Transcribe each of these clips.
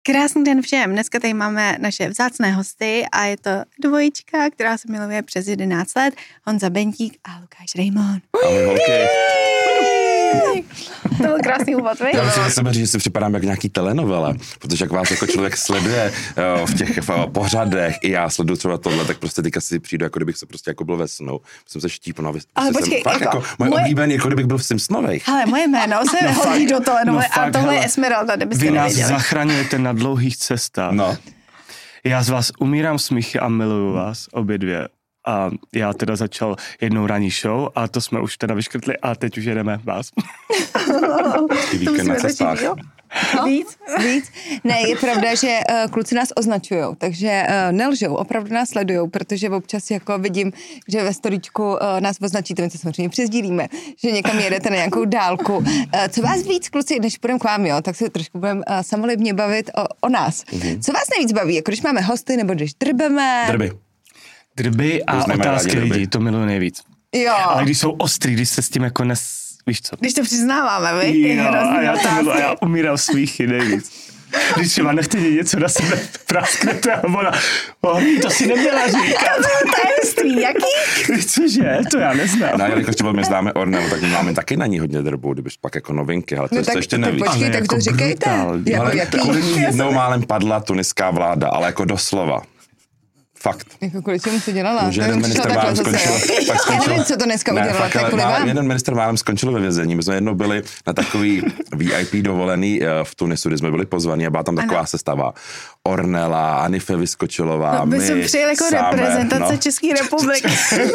Krásný den všem. Dneska tady máme naše vzácné hosty a je to dvojička, která se miluje přes 11 let. Honza Bentík a Lukáš Rejmon. Ahoj, holky. To byl krásný úvod, víš? Já musím sebe říct, že si připadám jak nějaký telenovela, protože jak vás jako člověk sleduje v těch pořadech, i já sleduju třeba tohle, tak prostě teďka si přijdu, jako kdybych se prostě jako byl ve snu. Jsem se štípnul. Ale počkej, jako moje oblíbený, jako kdybych byl v Simpsonových. Ale moje jméno se hodí do telenovely a tohle je Esmeralda, kdybyste nevěděli. Vy nás zachraňujete na dlouhých cestách. No. Já z vás umírám smíchy a miluju vás obě dvě. A já teda začal jednou ranní show a to jsme už teda vyškrtli a teď už jedeme vás. Víkend na cestách. Víc. Ne, je pravda, že kluci nás označujou, takže nelžou, opravdu nás sledujou, protože občas jako vidím, že ve storíčku nás označíte, my to samozřejmě přesdílíme, že někam jedete na nějakou dálku. Co vás víc, kluci, než půjdeme k vám, jo, tak se trošku budeme samolibně bavit o nás. Co vás nejvíc baví, jako když máme hosty, nebo když drbeme? Drby a otázky lidí, to miluji nejvíc. Jo. Ale když jsou ostrý, když se s tím jako víš co? Když to přiznáváme, víš? Jo, a já to miluji, a já umírám smíchy nejvíc. Když třeba nechtějí něco na sebe prasknete a ona, to si neměla říkat. To je tajemství, jaký? Cože, to já neznám. No, jelikož třeba my známe Ornelu, tak my máme taky na ní hodně drbu, kdybyš pak jako novinky, ale to, no to ještě nevíš. Počkej, tak jako to říkejte. Ale jaký? kvůli ní jednou málem padla tuniská vláda, ale jako doslova. Fakt. Jako kvůli čemu to dělala? Že jeden minister málem skončil. Já nevím, co to dneska udělala, to je kvůli vám. Jeden minister málem skončil ve vězení. My jsme jednou byli na takový VIP dovolený v Tunisu, kde jsme byli pozvaní a byla tam taková sestava. Ornella, Anife Vyskočilová, no, my jsme přijeli jako reprezentace České republiky.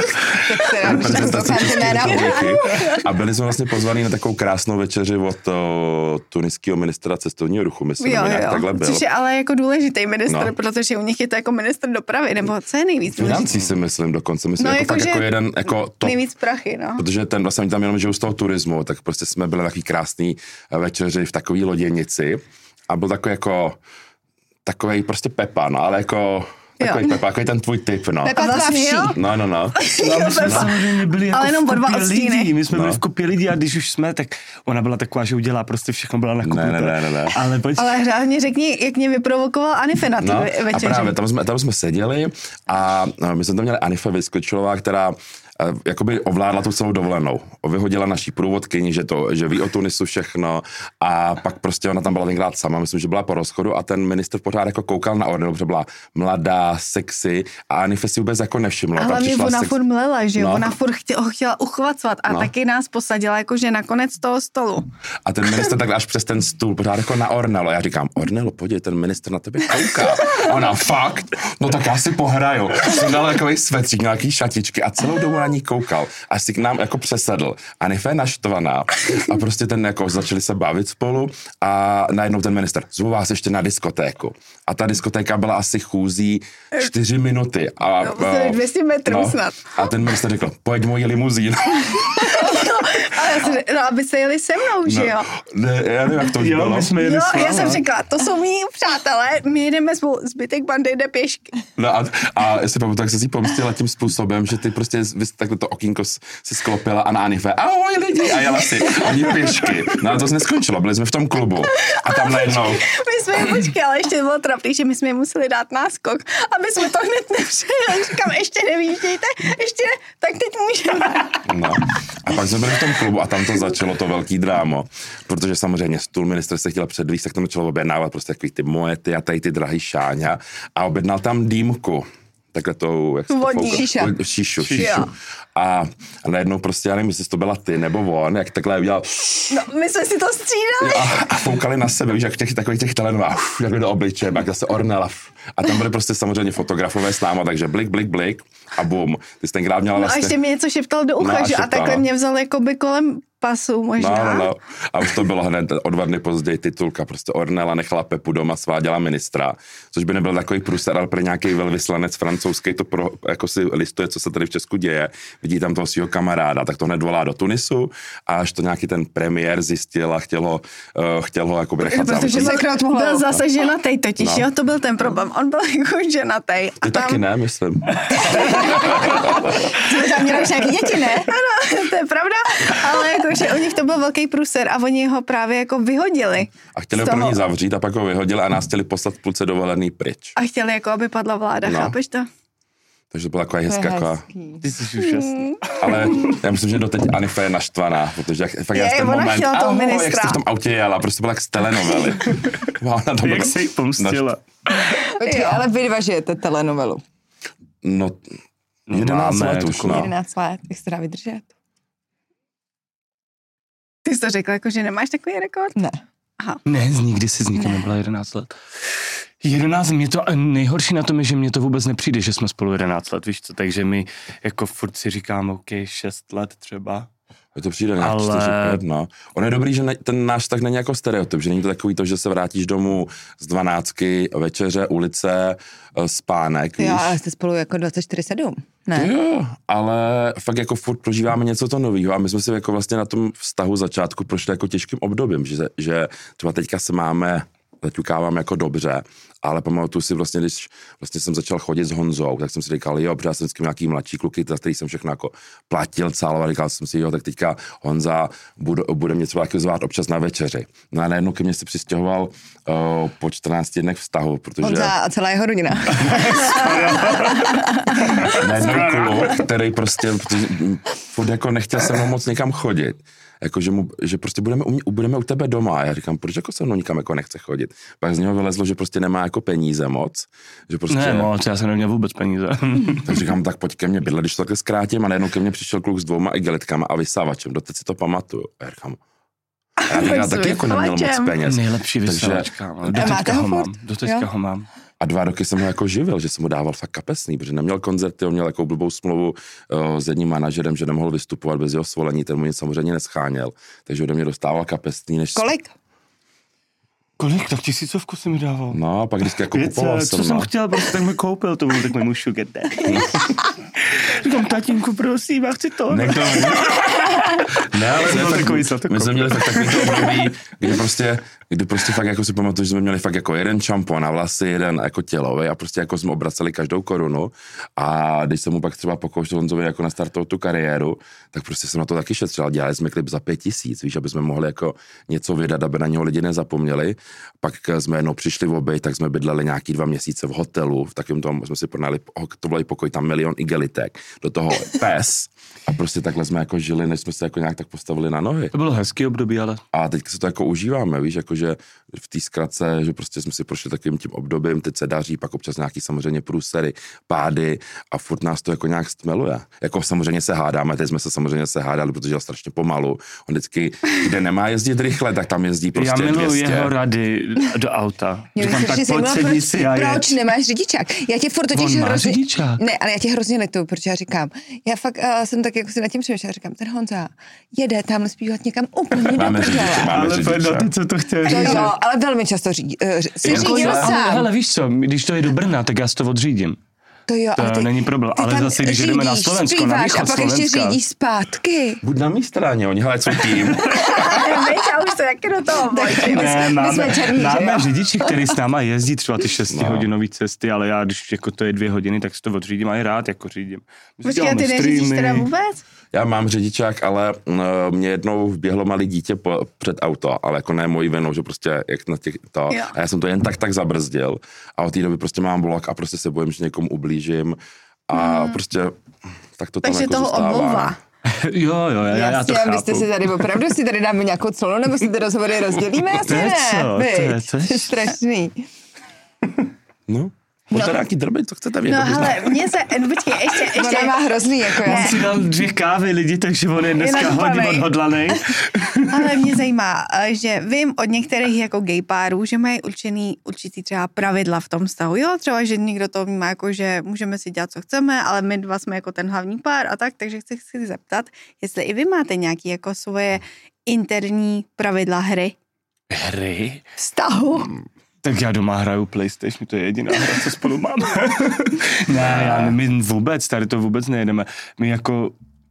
A byli jsme vlastně pozvaní na takovou krásnou večeři od tuniského ministra cestovního ruchu, myslím, nějak takhle byl. Což je ale jako důležitý ministr, protože u nich je to jako ministr dopravy, nebo co je nejvíc důležitý? Financí si myslím dokonce, myslím, jako fakt jako jeden, jako top. Nejvíc prachy, no. Protože ten vlastně oni tam jenom žijou z toho turismu, tak prostě jsme byli na takový krásný večeři v takový loděnici a byl takový jako takovej prostě Pepa, no, ale jako takový Pepa, jako ten tvůj typ, no. Pepa vlastně, jo? No. My jsme samozřejmě byli jako jenom v kupě lidí, my jsme No. byli v kupě lidí a když už jsme, tak ona byla taková, že udělá prostě všechno, byla nakupnuta. Ne. Ale hlavně řekni, jak mě vyprovokoval Anife na té večeři. A právě, tam jsme seděli a my jsme tam měli Anife Vyskočilová, která jakoby ovládla tu celou dovolenou. Vyhodila naší průvodkyni, že ví o Tunisu všechno a pak prostě ona tam byla tenkrát sama, myslím, že byla po rozchodu a ten ministr pořád jako koukal na Ornelu, protože byla mladá, sexy a Anife si vůbec jako nevšimla. A hlavně ona furt mlela, že jo? No. Ona furt ho chtěla uchvacovat a taky nás posadila jakože na konec toho stolu. A ten ministr tak až přes ten stůl pořád jako na Ornelu. Já říkám, Ornelo, podívej, ten ministr na tebe kouká. A ona, fakt? No tak já si pohraju. Jsem dal takový svetřík, nějaký šatičky a celou dobu na ní koukal. A si k nám jako přesedl. Anife naštvaná. A prostě ten jako začali se bavit spolu a najednou ten ministr, zvu vás ještě na diskotéku. A ta diskotéka byla asi chůzí 4 minuty. A, 200 metrů snad. A ten ministr řekl, pojď mojí limuzín. Aby se jeli se mnou, že jo? Ne, já nevím, jak to už bylo. My jsme jeli s váma. Já jsem řekla, to jsou mý přátelé, my jedeme spolu, zbytek bandy jde pěšky. No a jestli pamatuju, tak se si pomstila tím způsobem, že ty prostě takhle to okýnko si sklopila a na Anife, ahoj lidi, a jela si, oni pěšky. No a to se neskončilo, byli jsme v tom klubu a tam najednou. My jsme je počkali, ale ještě bylo trapný, že my jsme je museli dát náskok, aby jsme to hned nepřejeli. Říkám, ještě nevíždějte, ještě ne, tak teď můžeme. No. A pak jsme byli v tom klubu a tam to začalo to velký drámo, protože samozřejmě stůl ministr se chtěl předvíst, tak tam začalo objednávat prostě takový ty moety a tady ty drahý šáňa a objednal tam dýmku. Takhle tou, jak se to šíšu. A najednou prostě, já nevím, jestli to byla ty nebo on, jak takhle udělal. No, my jsme si to střídali. A foukali na sebe, víš, jak takových těch telenovách, jak do obličeje, jak zase Ornella. A tam byly prostě samozřejmě fotografové s náma, takže blik a bum. Ty jsi tenkrát měla vlastně. No a ještě mi něco šeptal do ucha, že? A takhle mě vzal jakoby kolem pasu možná. No. A už to bylo hned o 2 dny později titulka. Prostě Ornella nechala Pepu doma, sváděla ministra, což by nebyl takový průser, ale pro nějaký velvyslanec francouzský to jako si listuje, co se tady v Česku děje. Vidí tam toho svého kamaráda, tak to hned volá do Tunisu a až to nějaký ten premiér zjistil a chtěl ho jako nechat zavřít. Protože byl zase ženatej totiž, jo, to byl ten problém. On byl jako ženatej. Ty taky ne, myslím. Ty tam měla už nějaký děti, ne? Ano, to je pravda, ale jako jakože u nich to byl velký průser a oni ho právě jako vyhodili. A chtěli ho první zavřít a pak ho vyhodili a nás chtěli poslat v půlce dovolený pryč. A chtěli jako, aby padla vláda, chápeš to? Takže to byla taková hezká. Ty jsi úžasný. Ale já myslím, že doteď Anifa je naštvaná, protože fakt já ten moment, jak jste v tom autě jela, prostě byla jak z telenovely. Jak se jí pomstila. Počkej, ale vy dva žijete telenovelu. No, 11 let už, no. 11 let, jak se to dá vydržet? Ty jsi to řekl, jako, že nemáš takový rekord? Ne. Aha. Ne, nikdy jsi s nikým nebyla 11 let. 11, mě to nejhorší na tom je, že mně to vůbec nepřijde, že jsme spolu 11 let, víš co, takže my jako furt si říkám, OK, 6 let třeba. Je to přijde nějak 4-5, no. On je dobrý, že ten náš tak není jako stereotyp, že není to takový to, že se vrátíš domů z 12, večeře, ulice, spánek, víš. Jo, ale jste spolu jako 24/7, ne? Jo, ale fakt jako furt prožíváme něco to novýho a my jsme si jako vlastně na tom vztahu začátku prošli jako těžkým obdobím, že třeba teďka se máme, zaťukávám jako dobře, ale pamatuju si vlastně, když vlastně jsem začal chodit s Honzou, tak jsem si říkal, jo, protože já jsem vždycky nějaký mladší kluky, za který jsem všechno jako platil calo a říkal jsem si, jo, tak teďka Honza bude mě třeba taky zvát občas na večeři. No a najednou ke mně se přistěhoval po 14 dnech vztahu, protože... Honza a celá jeho rodina. Najednou kluk, který prostě furt jako nechtěl se mnou moc někam chodit. Jako, že prostě budeme u tebe doma. A já říkám, proč jako se mnou nikam jako nechce chodit? Pak z něho vylezlo, že prostě nemá jako peníze moc. Že prostě... Ne moc, já jsem neměl vůbec peníze. Tak říkám, tak pojď ke mně bydlet, když to takhle zkrátím. A najednou ke mně přišel kluk s 2 igelitkama a vysávačem. Doteď si to pamatuju. A já říkám, já taky jako neměl moc peněz. Nejlepší vysávačka. Doteďka ho mám. A 2 roky jsem ho jako živil, že jsem mu dával fakt kapesný, protože neměl koncerty, on měl jako blbou smlouvu s jedním manažerem, že nemohl vystupovat bez jeho svolení, ten mu nic samozřejmě nescháněl, takže ode mě dostával kapesný. Kolik? Kolik? Tak 1000 si mi dával. No, a pak vždycky jako kupoval jsem. Co jsem chtěl, prostě tak mi koupil, to byl takový můj sugar daddy. No. Říkám, tatínku, prosím, já chci to. Ne, ale my jsme měli fakt takový to období, kdy prostě fakt jako si pamatuju, že jsme měli fakt jako jeden šampon na vlasy, jeden jako tělový a prostě jako jsme obraceli každou korunu a když jsem mu pak třeba pokoušel Honzovi jako nastartovat tu kariéru, tak prostě jsem na to taky šetřil. Dělali jsme klip za 5000, víš, aby jsme mohli jako něco vydat, aby na něho lidi nezapomněli. Pak jsme jednou přišli v oběť, tak jsme bydleli nějaký 2 měsíce v hotelu, v takovém tom jsme si pronali, to byl pokoj, tam 1 000 000 igelitek, do toho pes a prostě takhle jsme jako žili, než jsme se jako nějak tak postavili na nohy. To bylo hezký období, ale... A teďka se to jako užíváme, víš, jakože v té zkratce, že prostě jsme si prošli takovým tím obdobím, teď se daří, pak občas nějaký samozřejmě průsery, pády a furt nás to jako nějak stmeluje. Jako samozřejmě se hádáme, teď jsme se samozřejmě hádali, protože je strašně pomalu. On vždycky, kde nemá jezdit rychle, tak tam jezdí prostě 200. Já miluji jeho rady do auta. Říkám, tak pojď sedni si a jeď. Proč nemáš řidičák? Já tě furt totiž hrozně... řidičák. Ne, ale já tě hrozně lituju, protože já říkám, já fakt jsem tak jako si nad tím přemýšlela, říkám, ten Honza jede tamhle zpívat někam úplně do prdele. Ale ty, co to chtěl říct. Jo, ale velmi často si řídil sám. Ale víš co, když to je do Brna, tak já si to odřídím. To jo, to není problém, ale zase, když jdeme na Slovensko, na východ Slovenska. A pak ještě řídíš zpátky. Buď na mý straně, oni hledají svůj tým. Já už to taky do toho ne, máme řidiči, který s náma jezdí třeba ty 6hodinový cesty, ale já, když jako to je 2 hodiny, tak si to odřídím a i rád jako řídím. Počkej, ty neřídíš teda vůbec? Já mám řidičák, ale mě jednou vběhlo malé dítě před auto, ale jako ne mojí vinou, že prostě jak na těch to. Jo. A já jsem to jen tak zabrzdil a od té doby prostě mám blok a prostě se bojím, že někomu ublížím a prostě tak to tam takže jako toho zůstává. Jo, já to chápu. Byste si tady opravdu si tady dáme nějakou clonu, nebo si ty rozhovory rozdělíme? Asi ne. To je strašný. No. Možná nějaký drby, co chcete vědět. No ale mě se, počkej, ještě. Ona má hrozný, jako já. On si dal 2 kávy lidi, takže on je dneska hodně odhodlaný. Ale mě zajímá, že vím od některých jako gay párů, že mají určitý třeba pravidla v tom vztahu. Jo, třeba, že někdo to má jako, že můžeme si dělat, co chceme, ale my dva jsme jako ten hlavní pár a tak, takže chci zeptat, jestli i vy máte nějaký jako svoje interní pravidla hry. Hry? Vztahu. Tak já doma hraju PlayStation, to je jediná hra, co spolu máme. Ne, my vůbec, tady to vůbec nejedeme. My jako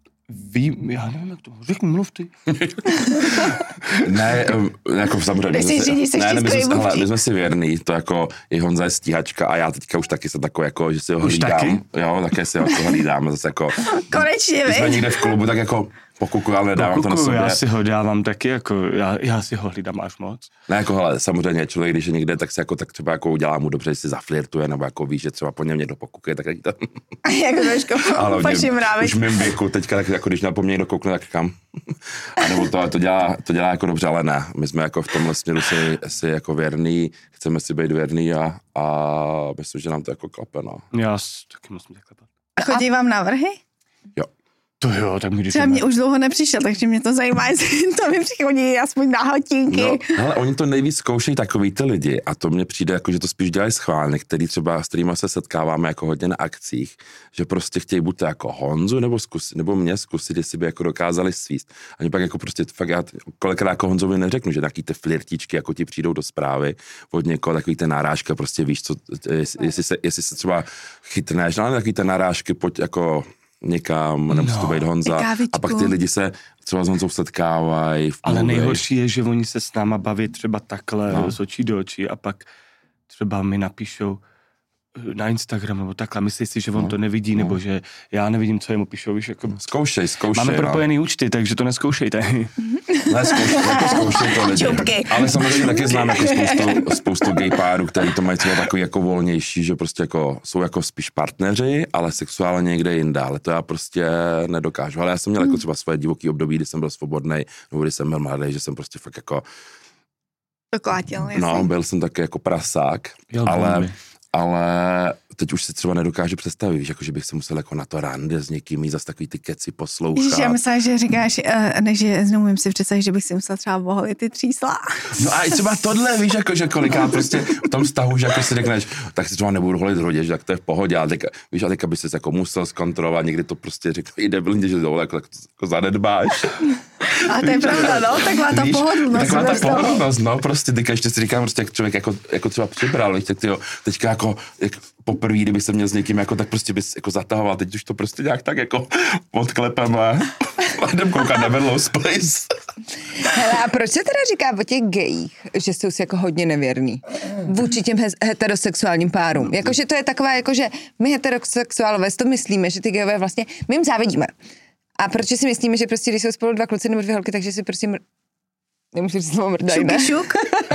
já nevím, jak to řekni, mluv ty. Ne, jako samozřejmě. My jsme si věrný, to jako je Honza je stíhačka a já teďka už taky jsem takový jako, že si ho hlídám. Jo, také si ho hlídáme zase jako. Konečně, my jsme někde v klubu, tak jako Pokuku, ale nedávám to na sobě. Já si ho dávám taky, jako já si ho hlídám až moc. Ne, jako hele, samozřejmě člověk, když je někde, tak si jako tak třeba jako udělá mu dobře, že si zaflirtuje, nebo jako víš, že třeba po něm někdo pokukuje, tak to... Jako trošku pošimrávit. Už v mém věku, teďka tak jako když na po mně někdo koukne, tak říkám, a nebo to dělá jako dobře, ale ne. My jsme jako v tomhle směru si jako věrný, chceme si být věrný a myslím, že nám to jako klape, no. Já taky musím tak klepat. A chodí vám návrhy? Jo. To jo, tak mi když... Třeba mě už dlouho nepřišel, takže mě to zajímá, jestli to mi přichodí aspoň na hotinky. No, ale oni to nejvíc zkoušejí takový ty lidi a to mně přijde jako, že to spíš dělají schválně, který třeba s kterýma se setkáváme jako hodně na akcích, že prostě chtějí buď to jako Honzu nebo mě zkusit, jestli by jako dokázali svíst. Ani pak jako prostě fakt já kolikrát jako Honzovi neřeknu, že taky ty flirtičky jako ti přijdou do zprávy od někoho, takový ten nárážka, prostě víš co, jestli se třeba chytneš, ale takový ten nárážky, pojď jako někam, nemusí to být Honza. A pak ty lidi se třeba s Honzou setkávají. Ale nejhorší je, že oni se s náma baví třeba takhle z očí do očí a pak třeba mi napíšou na Instagram nebo takhle, myslí si, že on to nevidí, nebo že já nevidím, co jemu píšou, víš, jako... Zkoušej. Máme propojený účty, takže to neskoušejte. Ne, zkoušej to lidi. Ale samozřejmě taky znám jako spoustu gay párů, který to mají třeba takový jako volnější, že prostě jako jsou jako spíš partneři, ale sexuálně někde jinde, ale to já prostě nedokážu. Ale já jsem měl jako třeba svoje divoký období, kdy jsem byl svobodnej, nebo kdy jsem byl mladý, že jsem prostě fakt jako... To klátil, jasný. No, byl jsem taky jako prasák, ale teď už si třeba nedokážu představit, víš, jako, že bych se musel jako na to rande s někým jít zase takový ty keci poslouchat. Ježiš, já myslím, že říkáš, že neumím si představit, že bych si musel třeba voholit ty třísla. No a i třeba tohle, víš, jako, že kolikrát prostě v tom vztahu, že jako si řekneš, tak si třeba nebudu holit hrudě, že tak to je v pohodě, ale teďka, víš, a teďka by si jako musel zkontrolovat, někdy to prostě řekl, jde blindě, že dole, jako zanedbáš. A to je pravda, no, taková ta pohodlnost. Taková ta pohodlnost, no, prostě teďka ještě si říkám, prostě jak člověk jako třeba přibral, víš, tak tyjo, teďka jako poprvé, kdyby se měl s někým jako, tak prostě bys jako zatahoval, teď už to prostě nějak tak jako odklepeme a jdem koukat na Vedlow's Place. Hele, a proč se teda říká o těch gejích, že jsou si jako hodně nevěrný vůči těm heterosexuálním párům? Jakože to je taková, jakože my heterosexuálové si to myslíme, že ty gejové vlastně, my jim závidíme. A proč si myslíme, že prostě, když jsou spolu dva kluci nebo dvě holky, takže si prostě nemůžu říct slovo mrdají, ne? Šuk.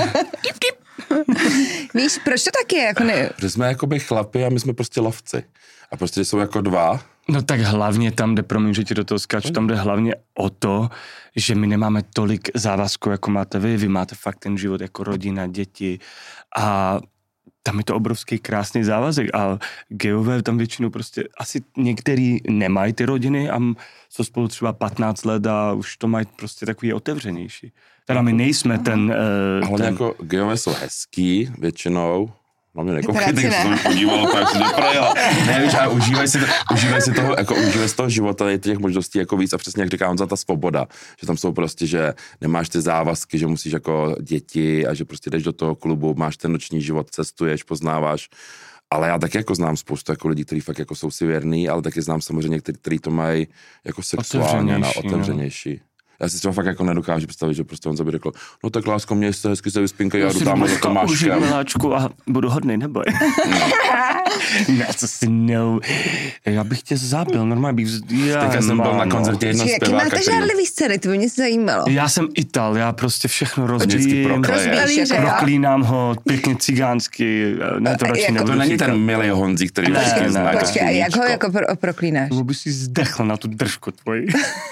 Víš, proč to tak je? Jako ne... Protože jsme jakoby chlapi a my jsme prostě lovci. A prostě jsou jako dva. No tak hlavně tam jde, promiň, že ti do toho skáču, tam jde hlavně o to, že my nemáme tolik závazků, jako máte vy máte fakt ten život jako rodina, děti a tam je to obrovský krásný závazek a geové tam většinou prostě asi některý nemají ty rodiny a jsou spolu třeba 15 let a už to mají prostě takový otevřenější. Teda my nejsme ten... Hlavně jako geové jsou hezký většinou. No mě nekoukej, když jsem to podíval, tak si neprojel. Ne, víš, a užívaj si toho, jako užívaj z toho života, je těch možností jako víc a přesně jak říká Honza, ta svoboda, že tam jsou prostě, že nemáš ty závazky, že musíš jako děti a že prostě jdeš do toho klubu, máš ten noční život, cestuješ, poznáváš. Ale já taky jako znám spoustu jako lidí, kteří fakt jako jsou si věrný, ale taky znám samozřejmě kteří to mají jako sexuálně otevřenější. Já si třeba fakt jako nedokážu představit, že prostě on by řekl, no tak lásko, mě se hezky se vyspínkej, já jdu tamhle za Tomáškem. Užij miláčku a budu hodnej, neboj. Ne, co si já bych tě zabil, normálně bych Teďka jsem byl na koncertě jednoho zpěváka. Jaký máte žárlivý scény, to by mě zajímalo. Já jsem Ital, já prostě všechno rozbijím, proklínám ho pěkně cigánsky, ne to radši nebudu. To není ten milý Honzí, který vždycky zná. Počkej, a jak ho jako proklínáš? Nebo by si zdechl na tu držku tvoji.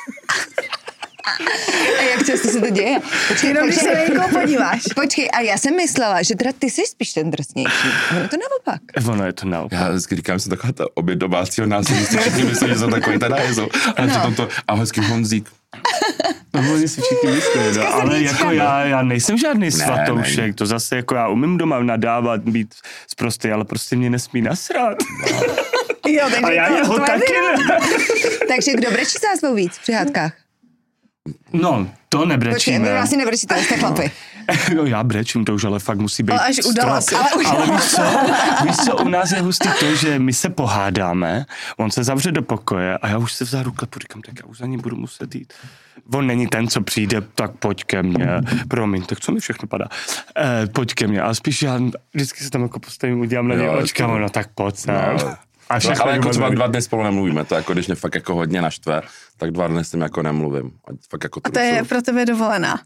A jak často se to děje? Počkej, když se na někoho podíváš. Počkej, a já jsem myslela, že teda ty jsi spíš ten drsnější. Ono je to naopak. Ono je to naopak. Já vždycky říkám, že jsem taková ta oběť domácího násilí, všichni myslí, že jsem takový ten hajzl. Ale přitom to ahojský Honzík. No, oni si všichni myslí, no, ale jako já nejsem žádný svatoušek, to zase jako já umím doma nadávat, být sprostý, ale prostě mě nesmí nasrat. No. Jo, a já jeho taky ne. Takže kdo brečí za svou víc při hádkách? No, to nebrečíme. Počkej, my vlastně nebrečíte, jste chlapy. No já brečím, to už ale fakt musí být až udala si. Ale víš co, u nás je hustý to, že my se pohádáme, on se zavře do pokoje a já už se vzadu klepu, říkám, tak já už za ní budu muset jít. On není ten, co přijde, tak pojď ke mně, promiň, tak co mi všechno padá, pojď ke mně, ale spíš já vždycky se tam jako postavím, udělám na něj očka, no tak pojď sem. No. Ale jako třeba 2 dny spolu nemluvíme, to jako když mě fakt jako hodně naštve, tak 2 dny s tím jako nemluvím. Fakt jako a to je pro tebe dovolená.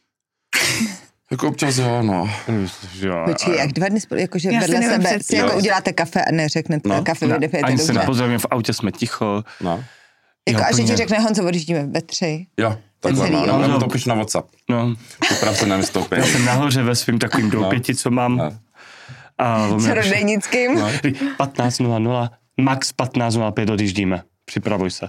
Jako občas jo, no. Počkej, jak 2 dny spolu, jakože vedle sebe si jako uděláte kafe a neřeknete kafe, vyjdete ani dobře. se nepozdravíme, v autě jsme ticho. No. Jako, a že ti řekne Honzo, odjíždíme ve 3. Jo, takhle no, nebo to píš na WhatsApp. No. Popravce nevystoupí. Já jsem nahoře ve svým takovým doupěti, co mám. No. A Čarodejnickým. 15.00, max 15.05 odjíždíme. Připravuj se.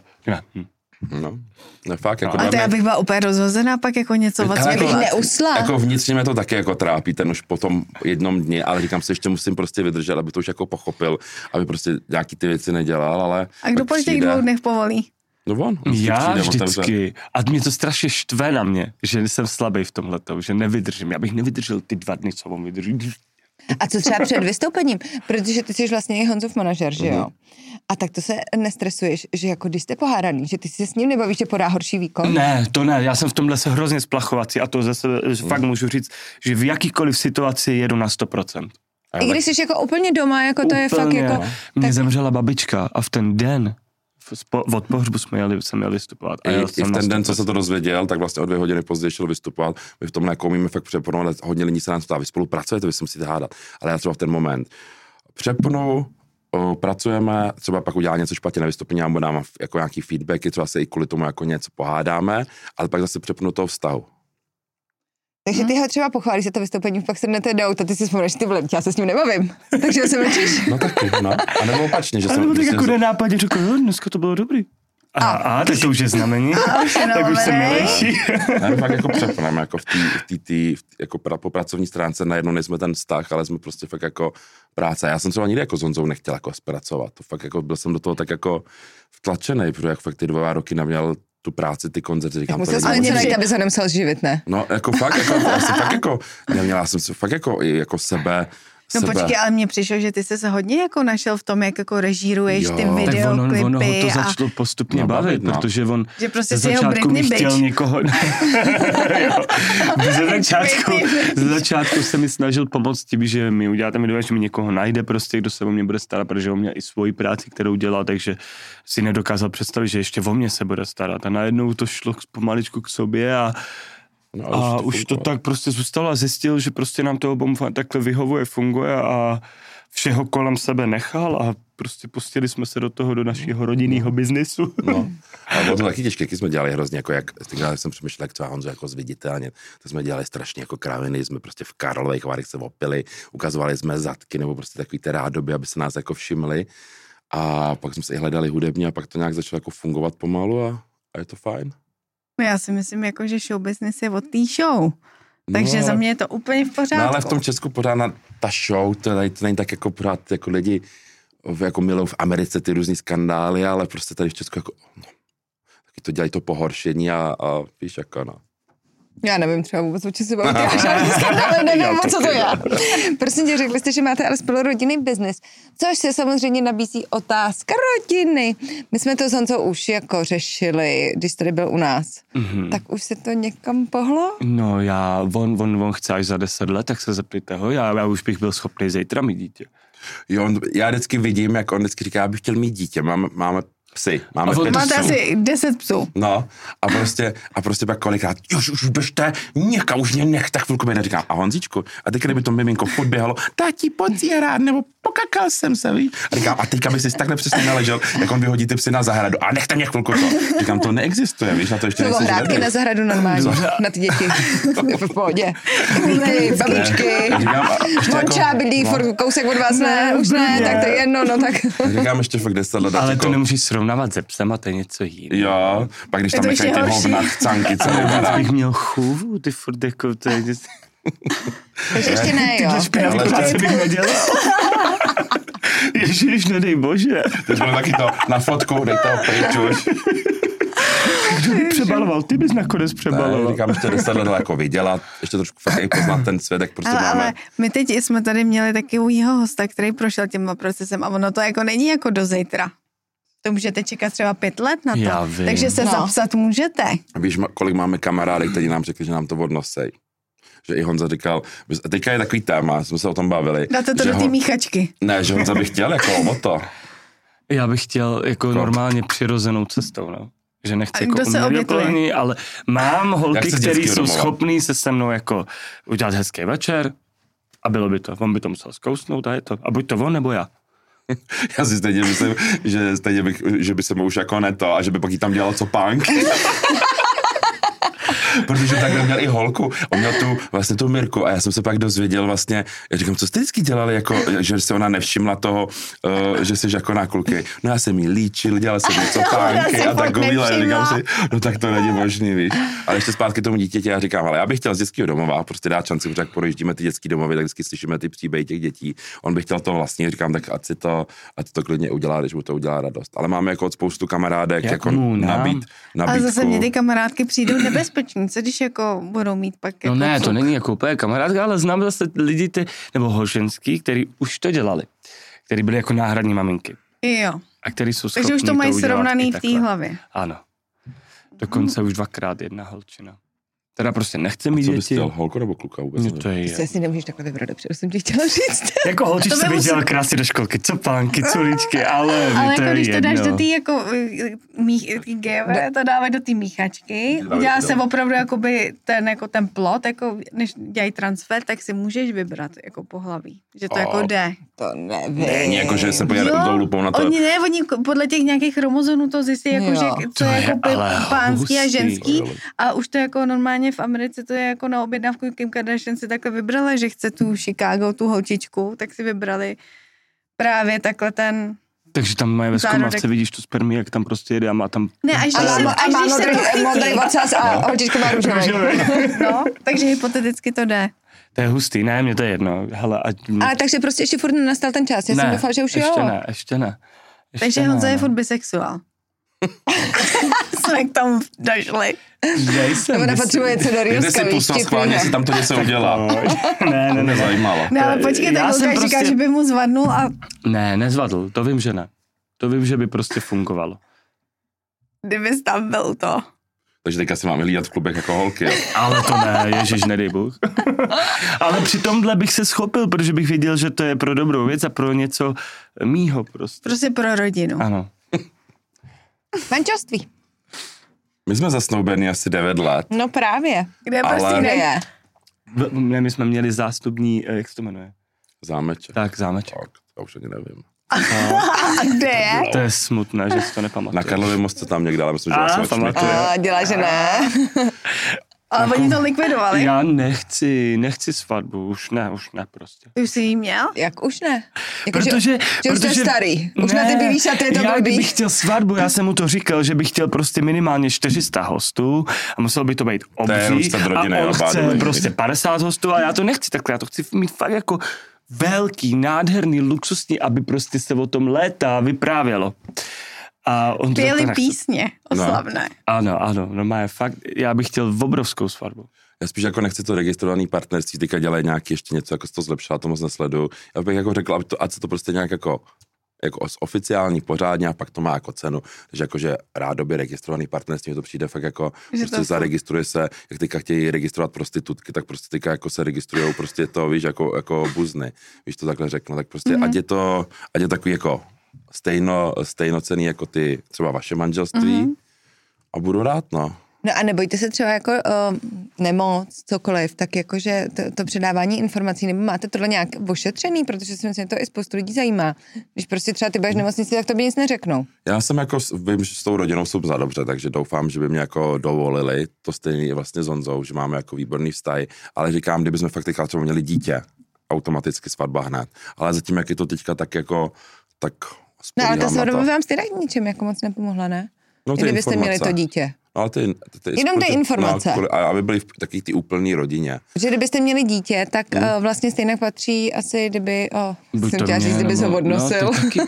No, fakt, jako a to já bych byla úplně rozhozená, pak jako něco bych neusla. Jako vnitřně mě to taky jako trápí, ten už po tom jednom dni, ale říkám si, ještě musím prostě vydržet, aby to už jako pochopil, aby prostě nějaký ty věci nedělal, ale... A kdo po těch 2 dnech povolí? No on já vždycky. A mě to strašně štve na mě, že jsem slabý v tomhletom, že nevydržím. Já bych nevydržel ty 2 dny, co on vydrží. A co třeba před vystoupením? Protože ty jsi vlastně i Honzův manažer, že jo? A tak to se nestresuješ, že jako když jste pohádaný, že ty si se s ním nebavíš, že podá horší výkon? Ne, to ne, já jsem v tomhle se hrozně splachovací a to zase fakt můžu říct, že v jakýkoliv situaci jedu na 100%. I když jsi jako úplně doma, jako to je fakt jako... Mě zemřela babička a v ten den od pohřbu jsme měli vystupovat. A I v ten den, co se to dozvěděl, tak vlastně o 2 hodiny později šel vystupovat. My v tom jako umíme fakt přepnout, ale hodně lidí se nám ptá, vy spolupracujete, vy se musíte hádat. Ale já třeba v ten moment přepnu, pracujeme, třeba pak udělá něco špatně na vystoupení, já mu dám jako nějaký feedbacky, třeba se i kvůli tomu jako něco pohádáme, ale pak zase přepnu toho vztahu. Takže ty ho třeba pochválíš za to vystoupení, pak se jdete do auta, ty si vzpomínáš, ty vole, já se s ním nebavím. Takže se mlčíš. No taky, no. A nebo opačně, že jsem... Ale tak jako nenápadně řekl, jo, dneska to bylo dobrý. Tak to už je znamení. Tak už jsem milejší. Ne, fakt jako přepneme, jako jako po pracovní stránce najednou nejsme ten vztah, ale jsme prostě fakt jako práce. Já jsem třeba nikdy jako s Honzou nechtěl jako zpracovat. To fakt jako byl jsem do toho tak jako vtlačený, protože jak fakt ty 2 roky neměl tu práci, ty koncerty, říkám. Musel jsi něco najít, aby se nemusel živit, ne? No, jako fakt, neměla jsem si fakt jako sebe. No počkej, ale mně přišlo, že ty jsi se hodně jako našel v tom, jak jako režíruješ ty videoklipy. Tak ono ho to začalo postupně bavit, protože on že prostě ze začátku mi chtěl někoho... ze začátku se mi snažil pomoct tím, že mi uděláte video, že mi někoho najde prostě, kdo se o mě bude starat, protože on měl i svoji práci, kterou dělal, takže si nedokázal představit, že ještě o mě se bude starat. A najednou to šlo pomaličku k sobě a už to tak prostě zůstalo a zjistil, že prostě nám to obou takhle vyhovuje, funguje a všeho kolem sebe nechal a prostě pustili jsme se do našeho rodinného biznisu. No. A bylo to taky těžké, když jsme dělali hrozně, jako jak jsem přemýšlel, jak to Honzo jako zviditelně, tak jsme dělali strašně jako kraviny, jsme prostě v Karlových Varech se opili, ukazovali jsme zadky nebo prostě takový ty rádoby, aby se nás jako všimli a pak jsme se i hledali hudebně a pak to nějak začalo jako fungovat pomalu a je to fajn. Já si myslím, jako, že show business je od té show. Takže za mě je to úplně v pořádku. No ale v tom Česku pořád ta show, to není tak jako pořád jako lidi jako milují v Americe ty různý skandály, ale prostě tady v Česku jako taky to dělají to pohoršení a víš jako no. Já nevím třeba vůbec, o čem se bavíte, já žádný skandál, nevím, co to je. Prosím tě, řekli jste, že máte ale spolu rodinný biznis, což se samozřejmě nabízí otázka rodiny. My jsme to s Honzou už jako řešili, když tady byl u nás. Mm-hmm. Tak už se to někam pohlo? No on chce až za 10 let, tak se zeptejte ho, já už bych byl schopný zítra mít dítě. Jo, já vždycky vidím, jak on vždycky říká, já bych chtěl mít dítě, máme psy, máme 5 psů. Máte asi 10 psů. No, a prostě pak kolikrát, už běžte někam, už mě nechte chvilku mě neříkám. A Honzičku, a teď kdyby to miminko furt běhalo, tati, pojď si hrát, nebo pokakal jsem se, víš? A říkám, a teďka by si takhle přesně naležel, jak on vyhodí ty psy na zahradu, a nechte mě chvilku to. Říkám, to neexistuje, víš, na to ještě nejsi hrátky na zahradu normálně, na ty děti, v pohodě. Ty babičky, Monča bydlí furt kousek od vás, ne, už ne, tak to je jedno, no tak. Říkám ještě fakt 10 let. Ale to nemůžeš srovnávat se psem a to je něco jiného. Jo, pak když tam nechají ty hovna, chcanky, celou barák. Bych měl chůvu, ty furt jako to je... Takže ještě ne, jo. Tyhle špinavý práce bych nedělal. Ježiš, nedej bože. Teď jsme taky to na fotku, dej toho pryč už. Kdo by přebaloval? Ty bys nakonec přebaloval. Ne, říkám, ještě 10 let jako vydělat, ještě trošku fakt i poznat ten svět, jak prostě máme. Ale my teď jsme tady měli takovýho hosta, který prošel tímhle procesem a ono to jako není jako do zítra. To můžete čekat třeba 5 let na to, takže se zapsat můžete. Víš, kolik máme kamarády, kteří nám řekli, že nám to odnosej. Že i Honza říkal, teďka je takový téma, jsme se o tom bavili. Dáte to do té míchačky. Ne, že Honza by chtěl jako o to. Já bych chtěl jako normálně přirozenou cestou, no. Že nechci jako umět, ale mám holky, které jsou schopný se mnou jako udělat hezký večer a bylo by to. On by to musel zkousnout a je to. A buď to on, nebo já. Já si stejně myslím, že by se mu už jako neto a že by pak jí tam dělal copánky. Protože takhle měl i holku, on měl tu Mirku a já jsem se pak dozvěděl vlastně, já říkám, co jste vždycky dělali, jako, že se ona nevšimla toho, že jsi jako na kluky. No já jsem jí líčil, dělal jsem něco pánky a takovýhle, říkám si, no tak to není možný, víš. Ale ještě zpátky tomu dítěti, já říkám, ale já bych chtěl z dětského domova prostě dát šanci, protože jak projíždíme ty dětský domovy, tak vždycky slyšíme ty příběhy těch dětí. On by chtěl to vlastně, říkám, tak ať to klidně udělá, když mu to udělá radost. Ale máme jako spoustu kamarádek, jako nabídku. A zase mě ty kamarádky přijdou nebezpeční. Co když jako budou mít pak jako... No ne, to není jako úplně kamarádka, ale znám zase lidi, nebo holženský, kteří už to dělali. Kteří byli jako náhradní maminky. Jo. A kteří jsou schopní. Takže už to mají srovnaný v té hlavě. Ano. Dokonce už 2krát jedna holčina. Teda prostě nechce mít děti. Co bys chtěl, holku nebo kluka vůbec? No to je. Ty si nemůžeš takhle vybrat, dopředu jsem ti chtěla říct. Jako holčičce bych dělal krásně do školky, copánky, culičky, ale jako to je když to jedno. dáš do té jako GV, to dávají do té míchačky, udělá se opravdu jakoby ten plot, jako než dělají transfer, tak si můžeš vybrat jako pohlaví, že to jako jde. To nevím. Ne, jako že se pojede tou lupou na to. Oni podle těch nějakých chromozomů to zjistí, jako, že co je jako pánský a ženský a už to jako normálně v Americe to je jako na objednávku. Kim Kardashian si takhle vybrala, že chce tu Chicago, tu holčičku, tak si vybrali právě takhle ten... Takže tam mají ve zkumavce, vidíš tu spermii, jak tam prostě jede a má tam... Ne, až když se modrý ocas a holčičku má růžový. No, takže hypoteticky to jde. To je hustý, ne, mně to je jedno. Hele, ale takže prostě ještě furt nenastal ten čas, já jsem doufal, že už ještě ne. Takže Honza je furt bisexuál. Jsme k tomu došli. Nebo nepotřebuje co do Rýlska, víš, schválně si tam to něco udělá. Ne, nezajímalo. Ne, ale počkejte, Holka říká, že by mu zvadnul a... Ne, nezvadl, to vím, že ne. To vím, že by prostě fungovalo. Kdybys tam byl to. Takže teďka si máme hlídat v klubech jako holky. Ale to ne, ježiš, nedej Bůh. Ale při tomhle bych se schopil, protože bych věděl, že to je pro dobrou věc a pro něco mýho prostě. Prostě pro rodinu. Ano. Manželství. My jsme zasnoubeni asi 9 let. No právě. Kde prostě ne? Ne, my jsme měli zástupní, jak se to jmenuje? Zámeček. Tak, zámeček. Tak, já už ani nevím. A kde je? To je smutné, že si to nepamatuju. Na Karlově mostce tam někde, ale myslím, že vás pamatuju. Dělá, že ne. Ale oni to likvidovali. Já nechci svatbu, už ne prostě. Ty už jsi jí měl? Jak už ne? Jako, protože už jsi starý. Už ne, na ty bílý šaty je to blbý. Já bych chtěl svatbu, já jsem mu to říkal, že bych chtěl prostě minimálně 400 hostů a muselo by to být obří a on chce prostě 50 hostů a já to nechci takhle, já to chci mít fakt jako velký, nádherný, luxusní, aby prostě se o tom léta vyprávělo. A on pěli písně oslavné. No. Ano, no má fakt, já bych chtěl obrovskou svatbu. Já spíš jako nechci to registrovaný partnerství, teďka dělají nějaký ještě něco, jako se to zlepšila, to moc nesleduju. Já bych jako řekl, ať se to prostě nějak jako oficiální, pořádně a pak to má jako cenu. Takže jakože rádoby registrovaný partnerství, to přijde fakt jako, že prostě zaregistruje se, jak teďka chtějí registrovat prostitutky, tak prostě teďka jako se registrujou prostě to, víš, jako buzny, víš, to takhle řeknu, tak prostě ať je takový jako stejnocenný jako ty třeba vaše manželství a budu rád, no. No a nebojte se třeba jako nemoc, cokoliv, tak jakože to předávání informací, nebo máte tohle nějak ošetřený, protože si myslím, že to i spoustu lidí zajímá. Když prostě třeba ty budeš v nemocnici, tak to by nic neřeknou. Já jsem jako, vím, že s tou rodinou jsou za dobře, takže doufám, že by mě jako dovolili, to stejný je vlastně s Honzou, že máme jako výborný vztah, ale říkám, kdybychom fakt teďka třeba měli dítě, automaticky svatba hned, ale zatím, jak je to teďka tak jako, tak no ale ta svatba by vám stejně ničem jako moc nepomohla, ne? No, kdybyste měli to dítě. No, ale jenom ty informace. No, aby byly v takový ty úplný rodině. Že kdybyste měli dítě, tak vlastně stejně patří asi, kdyby, jsem chtěla říct, kdyby se ho odnosil. No, to taky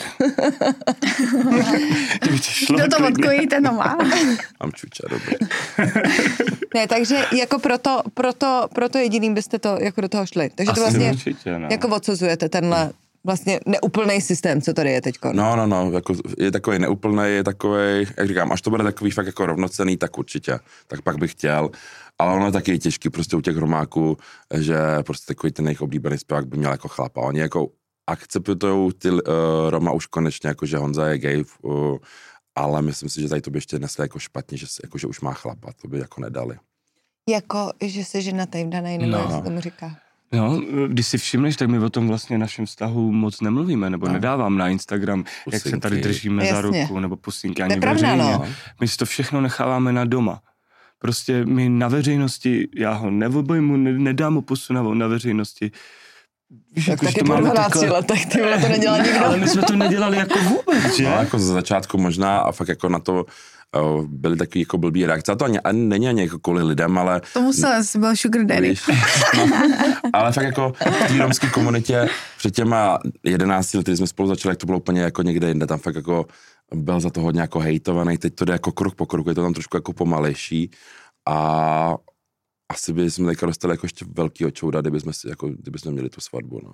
Kdo to odkojíte, no má. Mám čuča, dobrý. Ne, takže jako proto jediným byste to jako do toho šli. Takže to vlastně určitě, no. jako odsuzujete tenhle vlastně neúplný systém, co tady je teďko. No, jako je takový neúplný, je takový, jak říkám, až to bude takový fakt jako rovnocenný, tak určitě, tak pak bych chtěl, ale ono je taky těžký prostě u těch Romáků, že prostě takový ten jejich oblíbený zpěvák by měl jako chlapa, oni jako akceptujou ty Roma už konečně, jako že Honza je gay, ale myslím si, že tady to by ještě nesli jako špatně, že už má chlapa, to by jako nedali. Jako, že se ženatý vdanej, nebo jak se tomu říká. No, když si všimneš, tak my o tom vlastně našem vztahu moc nemluvíme, nebo nedávám na Instagram, pusinky, jak se tady držíme za ruku, nebo pusinky, ani veřejně. No. My si to všechno necháváme na doma. Prostě my na veřejnosti, já ho neobejmu, nedám mu pusu na veřejnosti. Víš, tak taky po 12 letech, ty to nedělá nikdo. Ale my jsme to nedělali jako vůbec, že? No, jako ze začátku možná a fakt jako na to byly takový jako blbý reakce. A to není ani jako kvůli lidem, ale... To musel, jsi byl sugar daddy. Víš, no, ale fakt jako v té romské komunitě před těma 11 lety, kdy jsme spolu začali, jak to bylo úplně jako někde jinde. Tam fakt jako byl za to hodně jako hejtovaný. Teď to jde jako krok po kroku, je to tam trošku jako pomalejší. A asi bychom teďka dostali jako ještě velkýho čouda, kdybychom měli tu svatbu, no.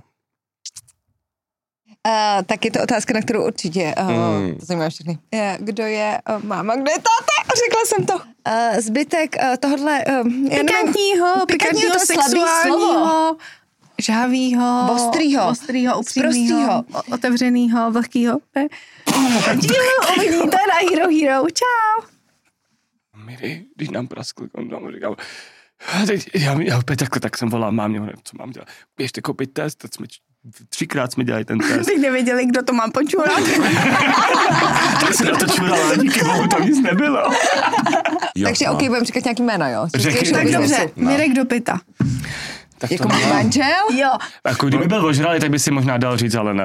Tak je to otázka, na kterou určitě to zajímá všechny. Kdo je máma, kdo je táta? Řekla jsem to. Zbytek tohohle... pikantního, sexuálního, žhavýho, ostrýho, upřímnýho, otevřenýho, vlhkýho. Dílu uvidíte na Hero Hero. Čau. Miri, když nám praskl kondom, říkal, teď já opět takhle, tak jsem volal mámě, co mám dělat? Běžte koupit test, teď jsme 3krát jsme dělali ten test. Teď nevěděli, kdo to mám počurat. Tak se na to čurala, díky bohu, tam nic nebylo. Takže budeme říkat nějaký jméno, jo? Tak dobře, Mirek do pyta. Tak jako můj manžel? Jo. Jako kdyby byl ožralý, tak by si možná dal říct, ale ne.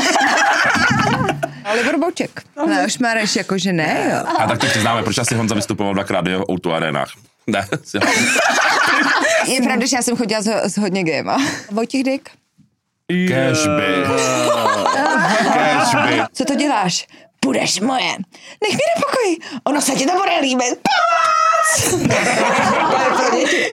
Libor Bouček. Ne, už Mareš, jakože ne, jo. A tak to přiznáme, proč asi Honza vystupoval 2krát v jeho O2 arenách. Ne. Je pravda, že já jsem chodila s hodně gejma. Vojtěch Dyk? Cashby. Co to děláš? Budeš moje. Nech mě na pokoji. Ono se ti to bude líbit. Pomoc! To je pro děti.